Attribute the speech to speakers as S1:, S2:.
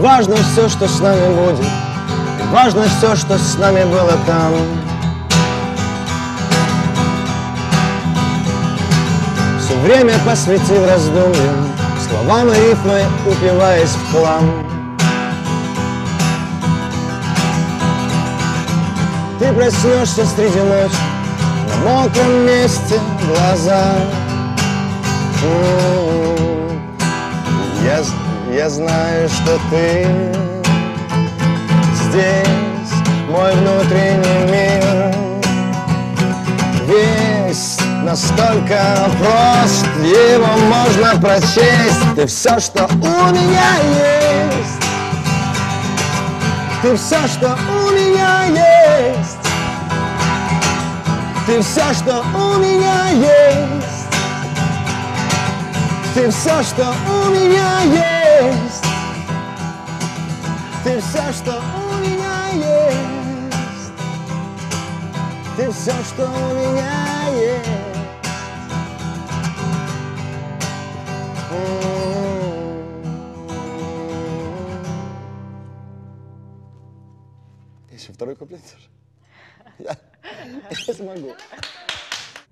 S1: важно все, что с нами будет, и важно все, что с нами было там. Все время посвятив раздумьям, словам и рифмой упиваясь в хлам. Ты проснешься среди ночи, на мокром месте глаза. Я знаю, что ты здесь, мой внутренний мир. Весь настолько прост, его можно прочесть. Ты все, что у меня есть. Ты все, что у меня есть. Ты все, что у меня есть. Ты все, что у меня есть. Ты все, что у меня есть. Ты все, что у меня есть. Еще второй куплет тоже. Я смогу.